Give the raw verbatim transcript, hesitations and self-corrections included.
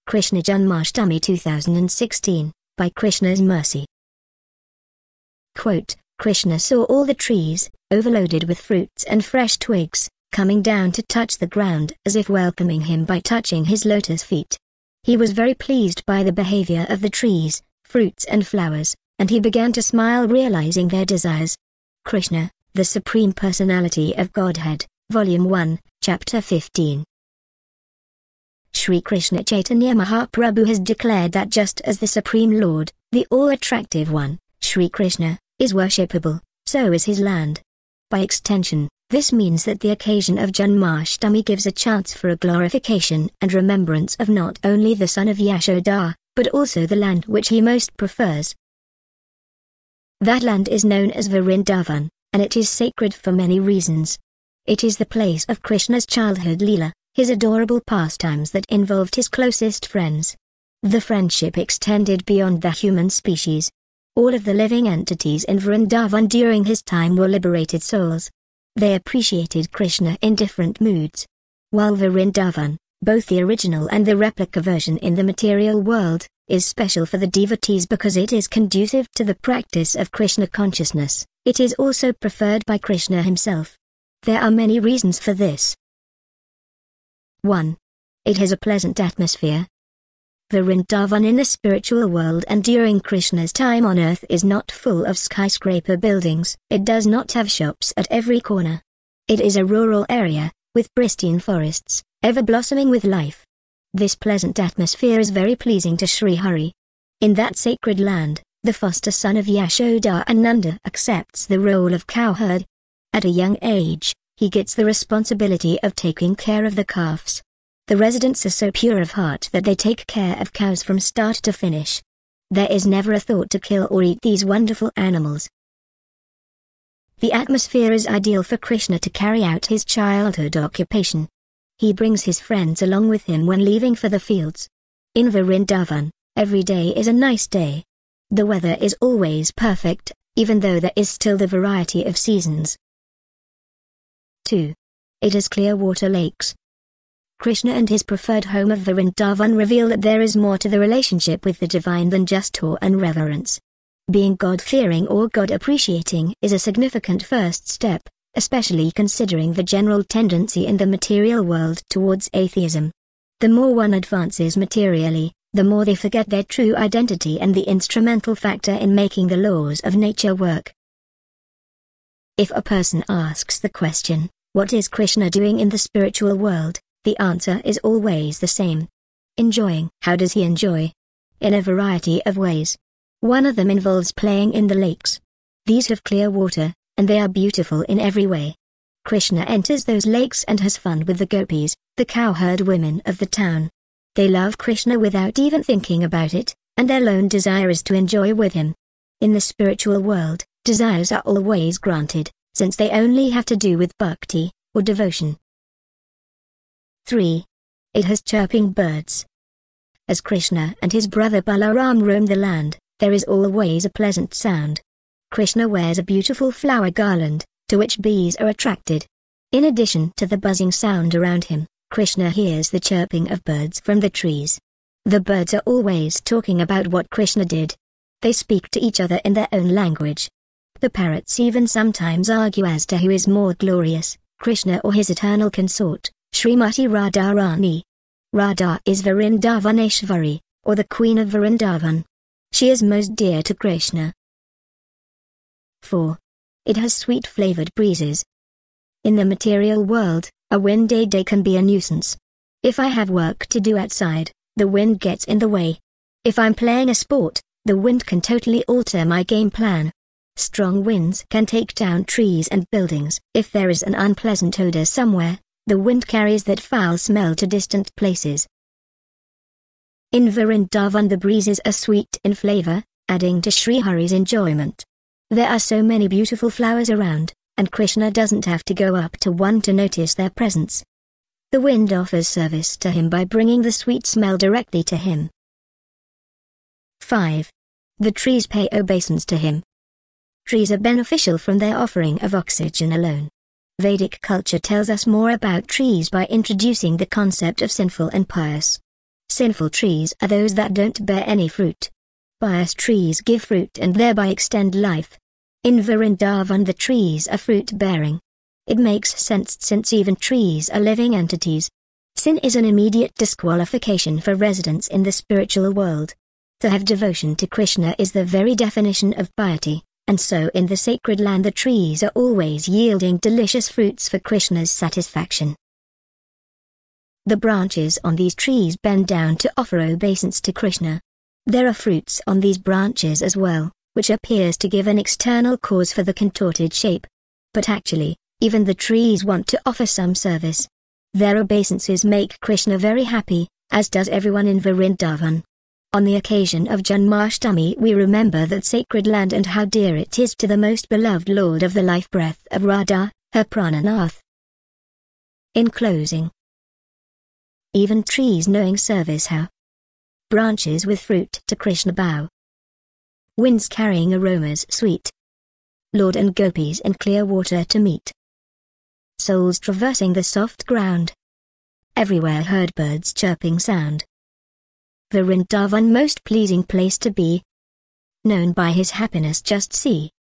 Krishna Janmashtami two thousand sixteen, by Krishna's Mercy. Quote, Krishna saw all the trees, overloaded with fruits and fresh twigs, coming down to touch the ground as if welcoming him by touching his lotus feet. He was very pleased by the behavior of the trees, fruits and flowers, and he began to smile realizing their desires. Krishna, the Supreme Personality of Godhead, Volume one, Chapter fifteen. Sri Krishna Chaitanya Mahaprabhu has declared that just as the Supreme Lord, the all-attractive one, Sri Krishna, is worshipable, so is his land. By extension, this means that the occasion of Janmashtami gives a chance for a glorification and remembrance of not only the son of Yashoda, but also the land which he most prefers. That land is known as Vrindavan, and it is sacred for many reasons. It is the place of Krishna's childhood Leela, his adorable pastimes that involved his closest friends. The friendship extended beyond the human species. All of the living entities in Vrindavan during his time were liberated souls. They appreciated Krishna in different moods. While Vrindavan, both the original and the replica version in the material world, is special for the devotees because it is conducive to the practice of Krishna consciousness, it is also preferred by Krishna himself. There are many reasons for this. one. It has a pleasant atmosphere. Vrindavan in the spiritual world and during Krishna's time on earth is not full of skyscraper buildings. It does not have shops at every corner. It is a rural area, with pristine forests, ever blossoming with life. This pleasant atmosphere is very pleasing to Sri Hari. In that sacred land, the foster son of Yashoda and Nanda accepts the role of cowherd. At a young age, he gets the responsibility of taking care of the calves. The residents are so pure of heart that they take care of cows from start to finish. There is never a thought to kill or eat these wonderful animals. The atmosphere is ideal for Krishna to carry out his childhood occupation. He brings his friends along with him when leaving for the fields. In Vrindavan, every day is a nice day. The weather is always perfect, even though there is still the variety of seasons. two. It has clear water lakes. Krishna and his preferred home of Vrindavan reveal that there is more to the relationship with the divine than just awe and reverence. Being God-fearing or God-appreciating is a significant first step, especially considering the general tendency in the material world towards atheism. The more one advances materially, the more they forget their true identity and the instrumental factor in making the laws of nature work. If a person asks the question, what is Krishna doing in the spiritual world, the answer is always the same. Enjoying. How does he enjoy? In a variety of ways. One of them involves playing in the lakes. These have clear water, and they are beautiful in every way. Krishna enters those lakes and has fun with the gopis, the cowherd women of the town. They love Krishna without even thinking about it, and their lone desire is to enjoy with him. In the spiritual world, desires are always granted, since they only have to do with bhakti, or devotion. three. It has chirping birds. As Krishna and his brother Balaram roam the land, there is always a pleasant sound. Krishna wears a beautiful flower garland, to which bees are attracted. In addition to the buzzing sound around him, Krishna hears the chirping of birds from the trees. The birds are always talking about what Krishna did. They speak to each other in their own language. The parrots even sometimes argue as to who is more glorious, Krishna or his eternal consort, Srimati Radharani. Radha is Vrindavaneshvari, or the Queen of Vrindavan. She is most dear to Krishna. four. It has sweet-flavored breezes. In the material world, a windy day can be a nuisance. If I have work to do outside, the wind gets in the way. If I'm playing a sport, the wind can totally alter my game plan. Strong winds can take down trees and buildings. If there is an unpleasant odor somewhere, the wind carries that foul smell to distant places. In Vrindavan the breezes are sweet in flavor, adding to Sri Hari's enjoyment. There are so many beautiful flowers around, and Krishna doesn't have to go up to one to notice their presence. The wind offers service to him by bringing the sweet smell directly to him. five. The trees pay obeisance to him. Trees are beneficial from their offering of oxygen alone. Vedic culture tells us more about trees by introducing the concept of sinful and pious. Sinful trees are those that don't bear any fruit. Pious trees give fruit and thereby extend life. In Vrindavan the trees are fruit-bearing. It makes sense since even trees are living entities. Sin is an immediate disqualification for residents in the spiritual world. To have devotion to Krishna is the very definition of piety, and so in the sacred land the trees are always yielding delicious fruits for Krishna's satisfaction. The branches on these trees bend down to offer obeisance to Krishna. There are fruits on these branches as well, which appears to give an external cause for the contorted shape. But actually, even the trees want to offer some service. Their obeisances make Krishna very happy, as does everyone in Vrindavan. On the occasion of Janmashtami we remember that sacred land and how dear it is to the most beloved Lord of the life breath of Radha, her Prananath. In closing, even trees knowing service how. Branches with fruit to Krishna bow. Winds carrying aromas sweet. Lord and gopis in clear water to meet. Souls traversing the soft ground. Everywhere heard birds chirping sound. Vrindavan most pleasing place to be. Known by his happiness just see.